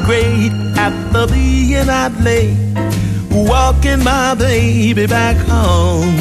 great after being out late, walking my baby back home.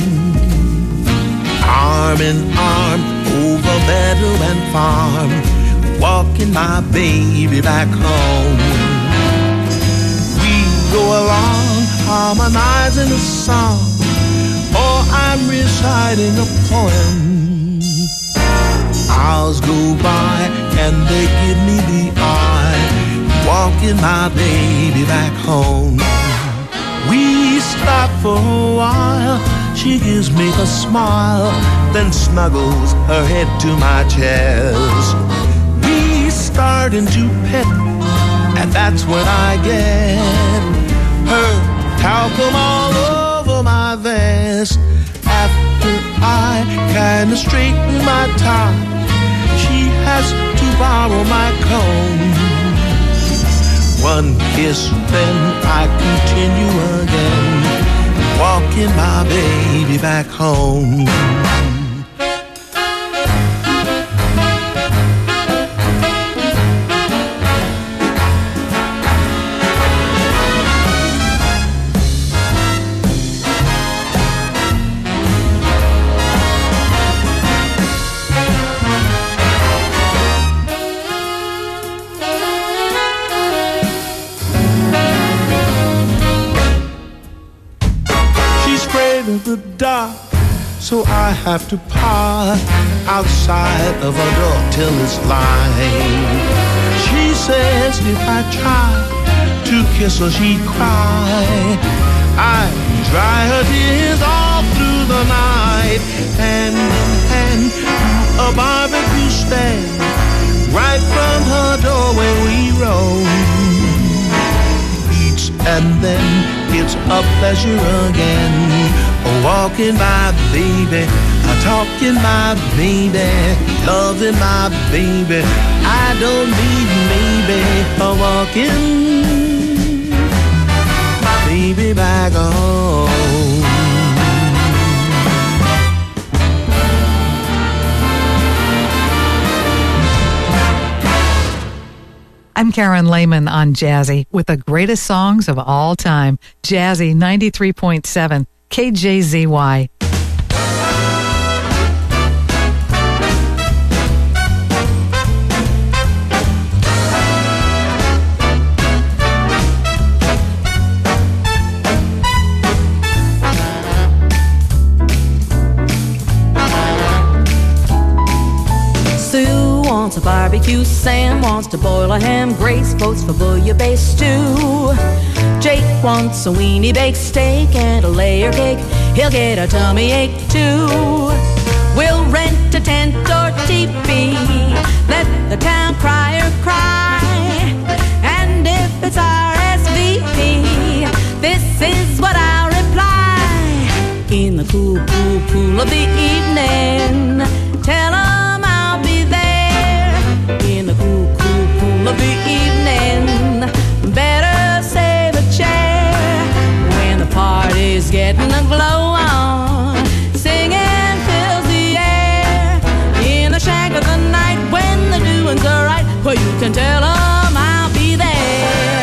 Arm in arm over meadow and farm, walking my baby back home. We go along harmonizing a song, or I'm reciting a poem. Hours go by and they give me the eye, walking my baby back home. We stop for a while, she gives me a smile, then snuggles her head to my chest. We start into pet, and that's when I get her talcum all over my vest. After I kinda straighten my tie, she has to borrow my comb. One kiss, then I continue again, walking my baby back home. The dark, so I have to park outside of her door till it's light. She says if I try to kiss her, she'd cry. I dry her tears all through the night, hand in hand to a barbecue stand, right from her doorway we roam. Each and then it's a pleasure again, walking my baby, talking my baby, loving my baby. I don't need maybe, walking my baby back home. I'm Karen Lehman on Jazzy with the greatest songs of all time. Jazzy 93.7 KJZY. Sue wants a barbecue, Sam wants to boil a ham, Grace votes for bouillabaisse stew. Jake wants a weenie baked steak and a layer cake, he'll get a tummy ache too. We'll rent a tent or teepee, let the town crier cry, and if it's RSVP, this is what I'll reply. In the cool, cool, cool of the evening, tell 'em I'll be there. In the cool, cool, cool of the evening, better save a chair. When the party's getting a glow on, singing fills the air. In the shack of the night, when the doings are right, well, you can tell 'em I'll be there.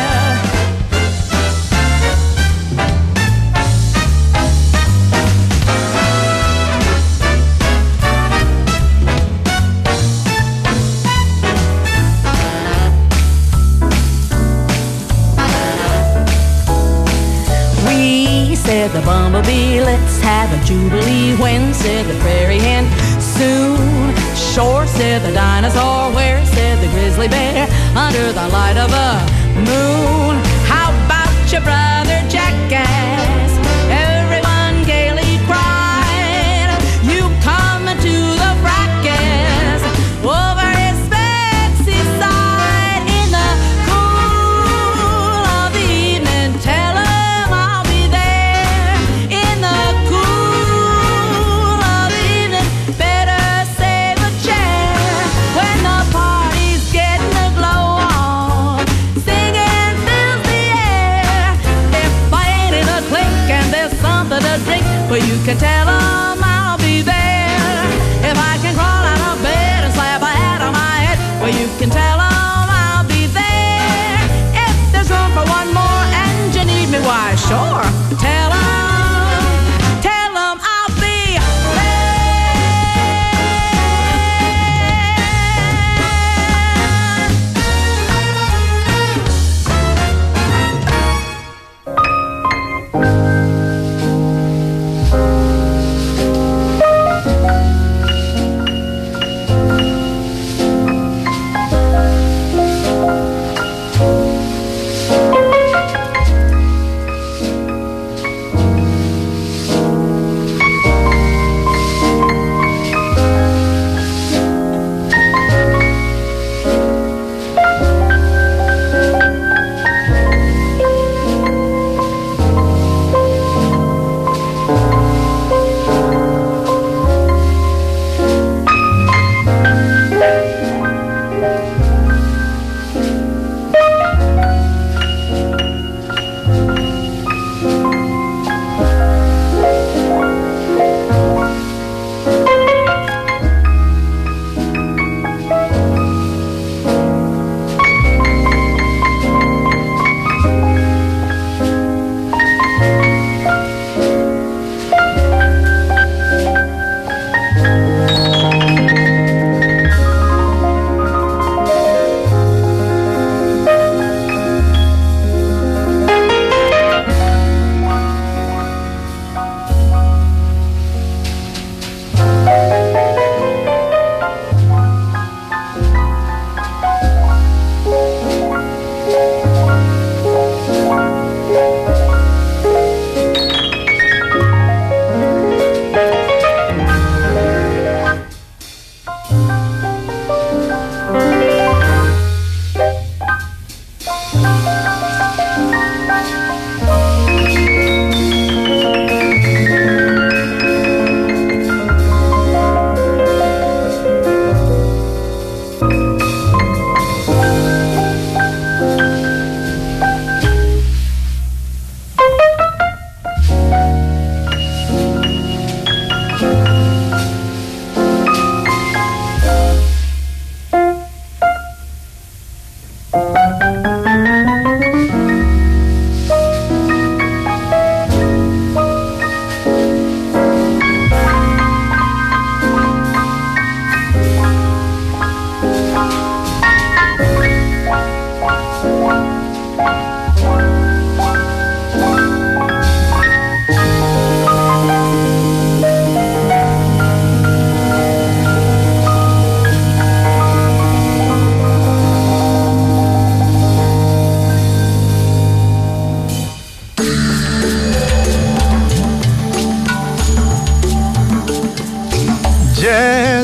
Said the bumblebee, let's have a jubilee. When said the prairie hen, soon. Shore said the dinosaur, where said the grizzly bear, under the light of a moon. How about your brother jackass? Everyone gaily cried. You come to the fracas over his sexy side. In the cool of the evening, tell him I'll be there. In the cool of the evening, better save a chair. When the party's getting a glow on, singing fills the air. If I ain't in a clink and there's something to drink, well, you can tell 'em I'll be there. If I can crawl out of bed and slap a hat on my head, well, you can tell 'em I'll be there. If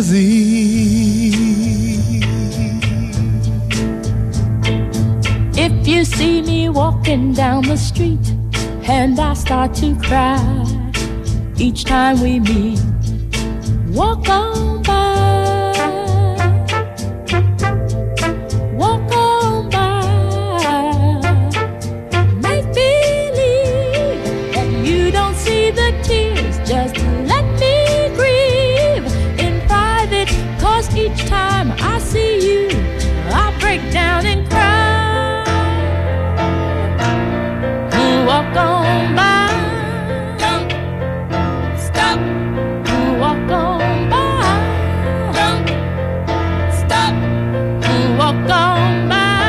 Jazzy. If you see me walking down the street and I start to cry each time we meet, walk on by, walk on by. Make believe that you don't see the tears, just let me grieve in private, 'cause each time I see you I break down and cry. Walk on by, don't stop. Walk on by, don't stop. Walk on by.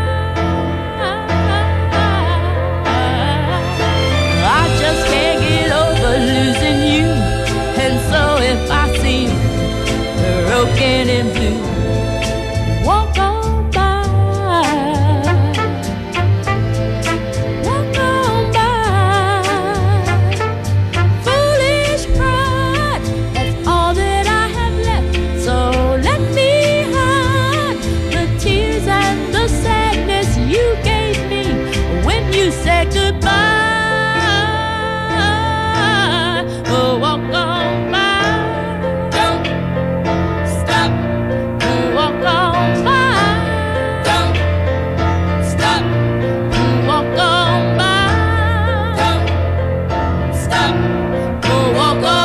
I just can't get over losing you, and so if I seem broken and blue, walk on by. Say goodbye. Oh, walk on by. Don't stop. Walk on by. Don't stop. Walk on by. Don't stop. Oh, walk on.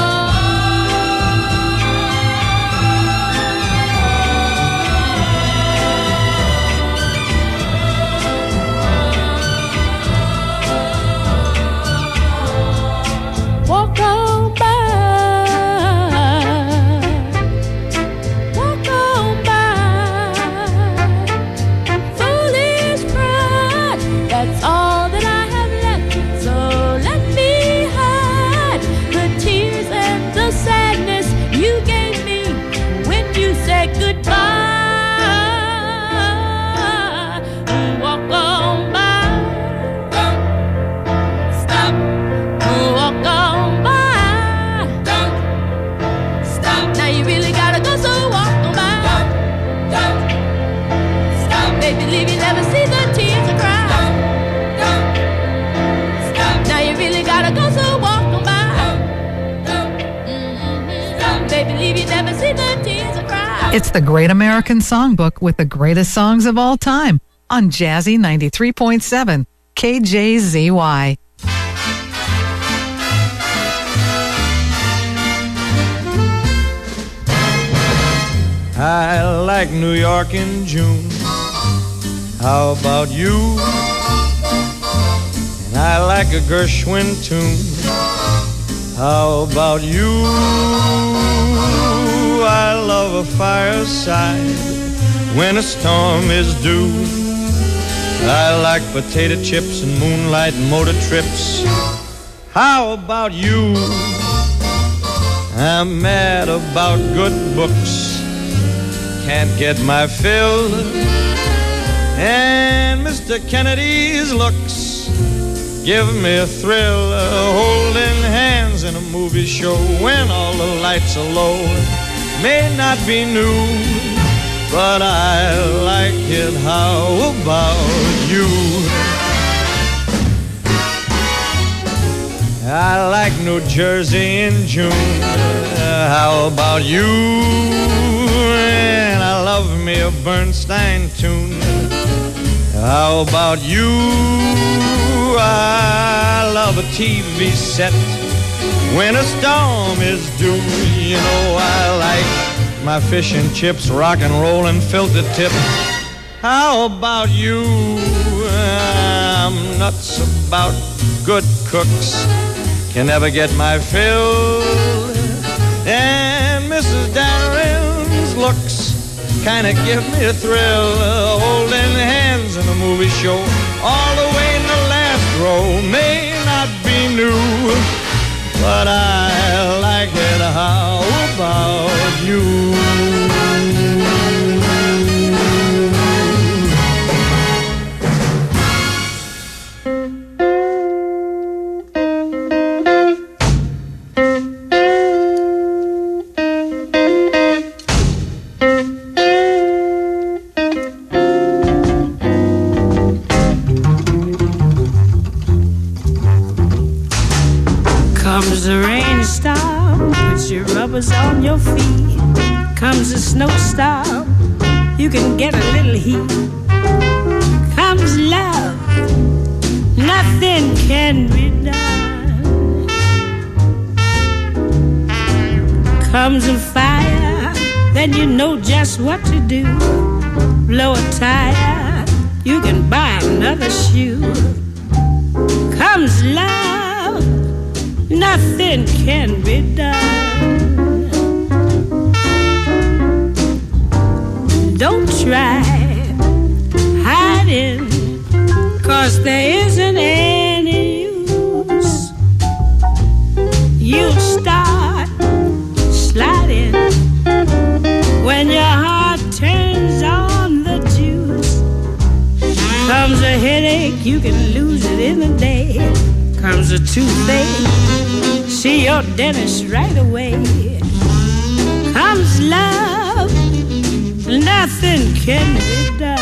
Walk on by, walk on by. Foolish pride, that's all that I have left. So let me hide the tears and the sadness you gave me when you said goodbye. Walk on by, don't stop. Walk on by, don't stop. Now you really gotta go, so walk on by. Don't stop. Baby, leave you never see the tears I cry. Don't stop. Now you really gotta go, so walk on by. Don't stop. Baby, leave you never see the tears I cry. It's the Great American Songbook with the greatest songs of all time on Jazzy 93.7 KJZY. I like New York in June. How about you? And I like a Gershwin tune. How about you? I love a fireside when a storm is due. I like potato chips and moonlight motor trips. How about you? I'm mad about good books, can't get my fill, and Mr. Kennedy's looks give me a thrill. Holding hands in a movie show when all the lights are low may not be new, but I like it. How about you? I like New Jersey in June. How about you? And I love me a Bernstein tune. How about you? I love a TV set when a storm is due. You know I like my fish and chips, rock and roll and filter tip. How about you? I'm nuts about good cooks, can never get my fill, and Mrs. Darren's looks kinda give me a thrill. Holding hands in a movie show all the way in the last row may not be new, but I like it. How about you? Comes a snowstorm, you can get a little heat. Comes love, nothing can be done. Comes a fire, then you know just what to do. Blow a tire, you can buy another shoe. Comes love, nothing can be done. Don't try hiding, 'cause there isn't any use. You'll start sliding when your heart turns on the juice. Comes a headache, you can lose it in a day. Comes a toothache, see your dentist right away. Comes love, nothing can be done.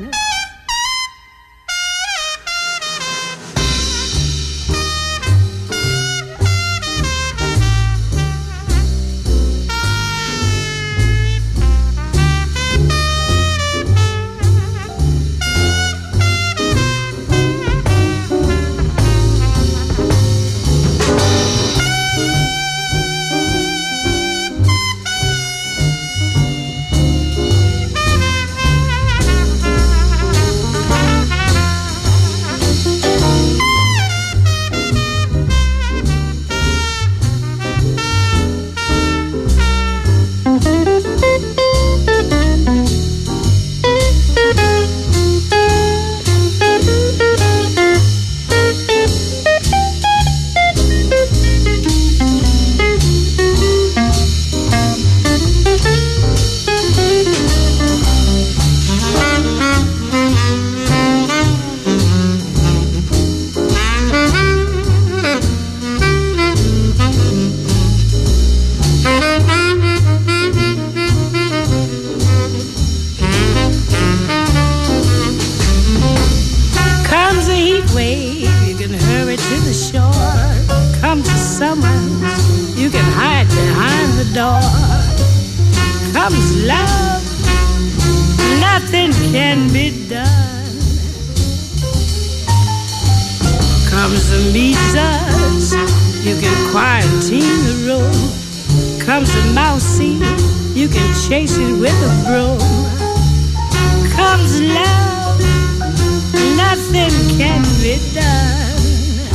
Chase it with a broom. Comes love, nothing can be done.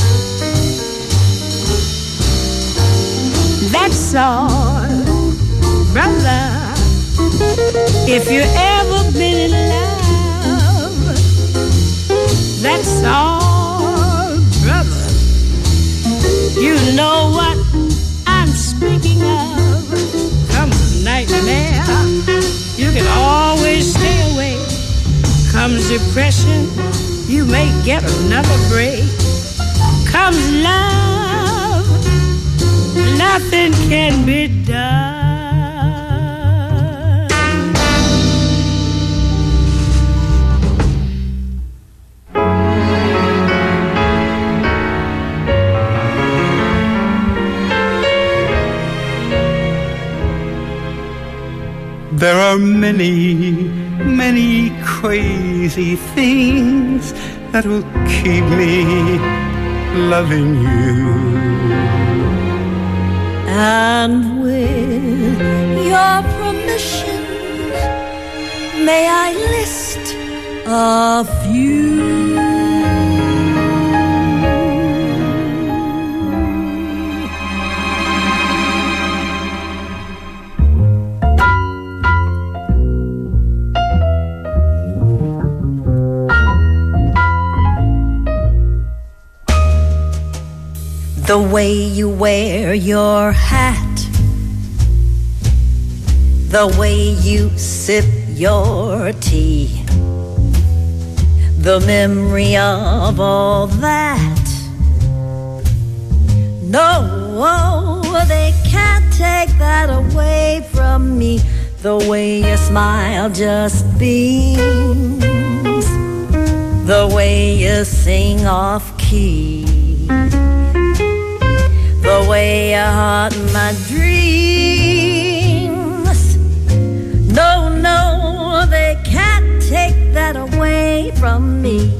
That's all, brother. If you ever been in love, that's all, brother. You know what I'm speaking of. Comes a nightmare, you can always stay away. Comes depression, you may get another break. Comes love, nothing can be done. There are many, many crazy things that will keep me loving you. And with your permission, may I list a few? The way you wear your hat, the way you sip your tea, the memory of all that. No, they can't take that away from me. The way your smile just beams, the way you sing off key, the way you haunt my dreams. me.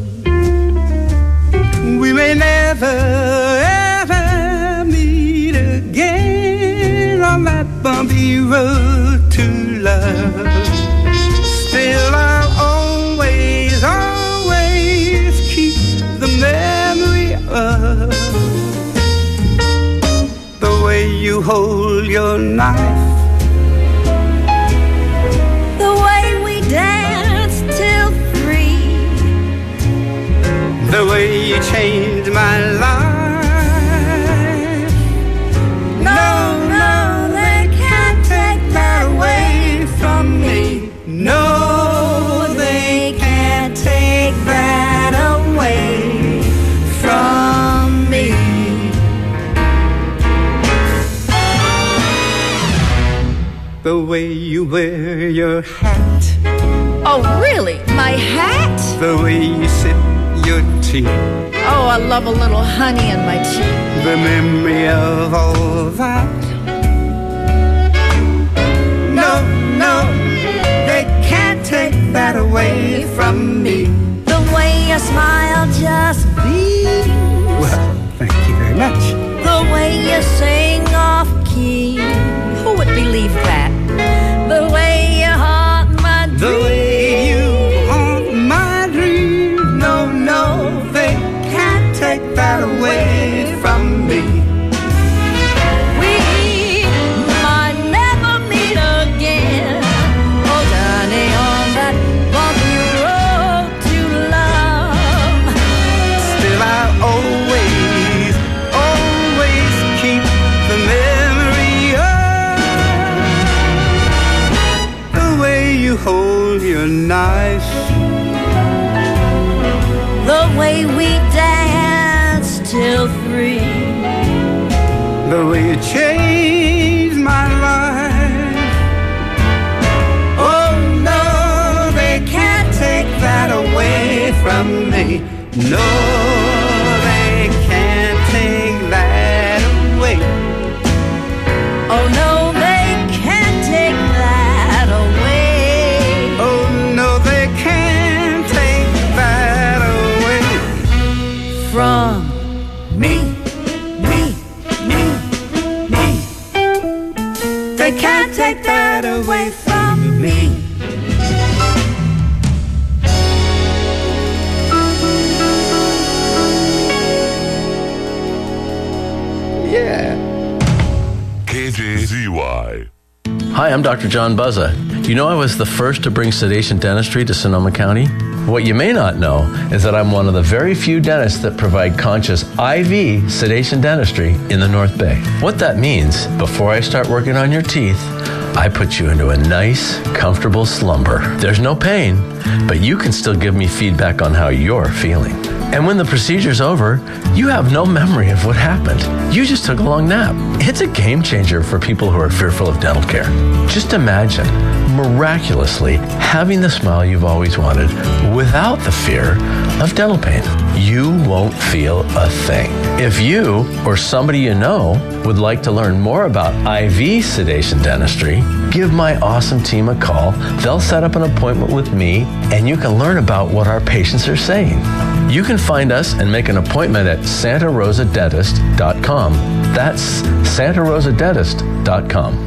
We may never, ever meet again on that bumpy road to love. Still I'll always, always keep the memory of the way you hold your knife, The way we danced till 3, the way you changed my life. No, no, they can't take that away from me. No, they can't take that away from me. The way you wear your hat, Oh, really? My hat? the way you sip your tea, Oh, I love a little honey in my tea. the memory of all that. No, no, they can't take that away from me. The way you smile just beams. Well, thank you very much. The way you sing off key. Who would believe that? The way you haunt my dreams. The way you haunt my dreams. No, no, they can't take that away from me. We might never meet again. Oh, Johnny, on that bumpy road to love. Still I'll always, always keep the memory of the way you hold your knife, The way we danced till 3. the way you changed my life. Oh no, they can't take that away from me. No, they can't take that away. Oh no, they can't take that away Oh no, they can't take that away from me, me, me, me. They can't take that away from me. Yeah. KJZY. Hi, I'm Dr. John Buzza. You know I was the first to bring sedation dentistry to Sonoma County? What you may not know is that I'm one of the very few dentists that provide conscious IV sedation dentistry in the North Bay. What that means, before I start working on your teeth, I put you into a nice, comfortable slumber. There's no pain, but you can still give me feedback on how you're feeling. And when the procedure's over, you have no memory of what happened. You just took a long nap. It's a game changer for people who are fearful of dental care. Just imagine, miraculously, having the smile you've always wanted without the fear of dental pain. You won't feel a thing. If you or somebody you know would like to learn more about IV sedation dentistry, give my awesome team a call. They'll set up an appointment with me, and you can learn about what our patients are saying. You can find us and make an appointment at santarosadentist.com. That's santarosadentist.com.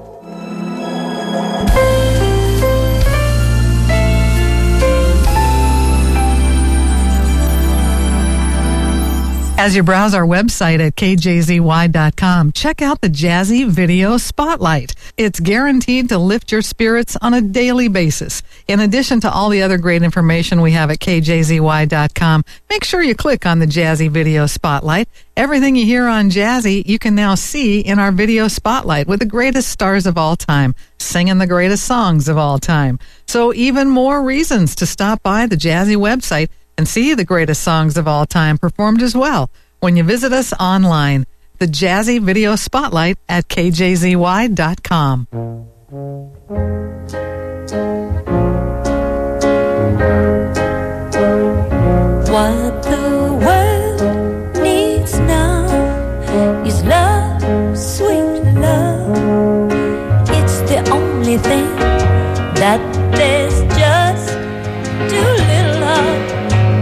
As you browse our website at kjzy.com, check out the Jazzy Video Spotlight. It's guaranteed to lift your spirits on a daily basis. In addition to all the other great information we have at kjzy.com, make sure you click on the Jazzy Video Spotlight. Everything you hear on Jazzy, you can now see in our Video Spotlight with the greatest stars of all time, singing the greatest songs of all time. So even more reasons to stop by the Jazzy website and see the greatest songs of all time performed as well when you visit us online. The Jazzy Video Spotlight at kjzy.com. What the world needs now is love, sweet love. It's the only thing that there's just too little of.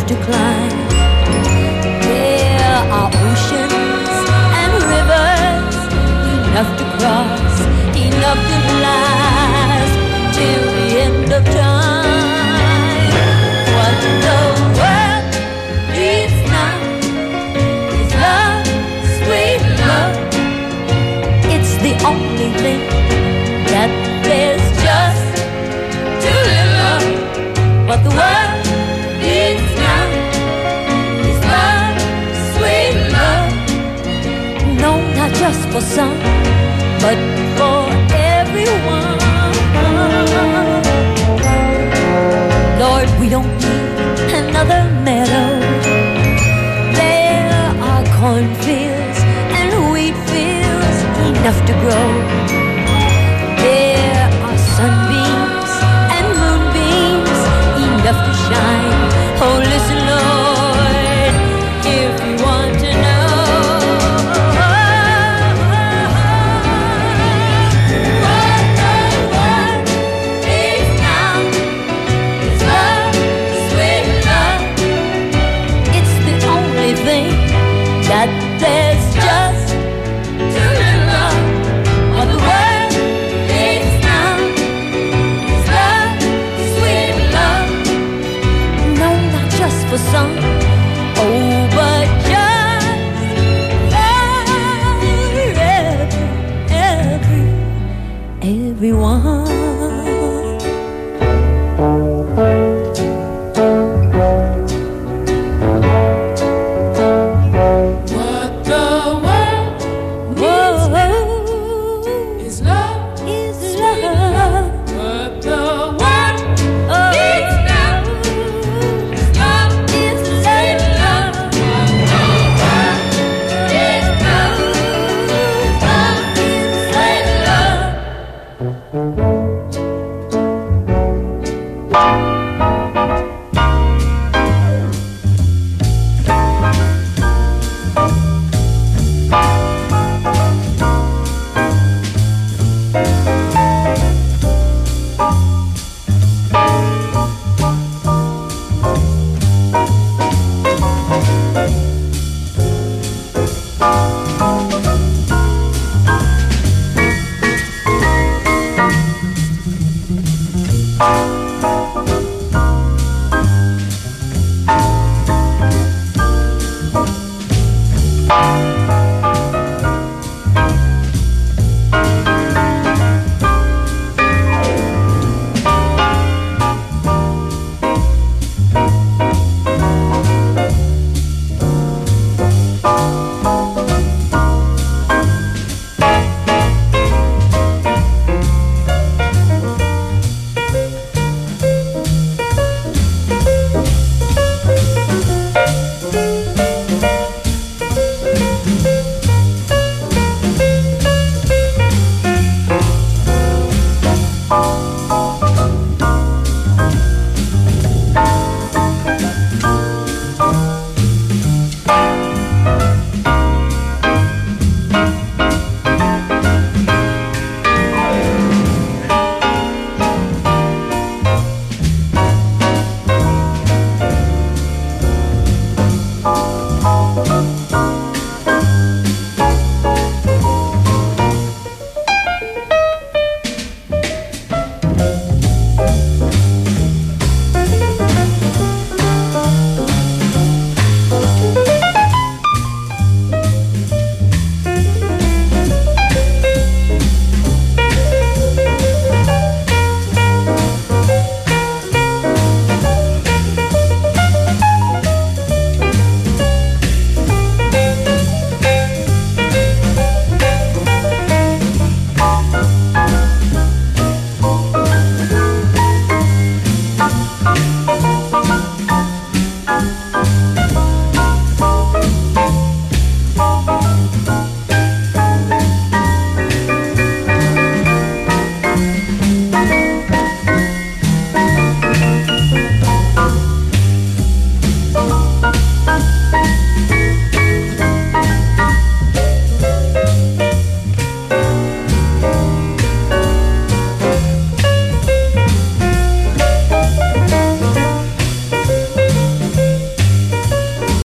to climb. There are oceans and rivers enough to cross, enough to last till the end of time. What the world needs now is love, sweet love. It's the only thing that there's just too little of. What the world needs now is love, sweet love. No, not just for some, but for everyone. Lord, we don't need another meadow. There are cornfields and wheat fields enough to grow. There are sunbeams and moonbeams enough to shine. Oh, listen, Lord, if you want to know what the world needs now is love, sweet love. It's the only thing that there's just too little of. What the world needs now is love, sweet love. No, not just for some, oh, but just for everyone. What the world needs is love, sweet love. What the world needs now is love, sweet love. What the world needs now is love, sweet love.